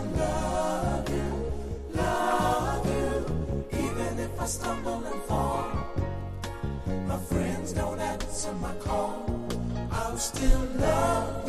love you, love you. Even if I stumble and fall, my friends don't answer my call, I'll still love you.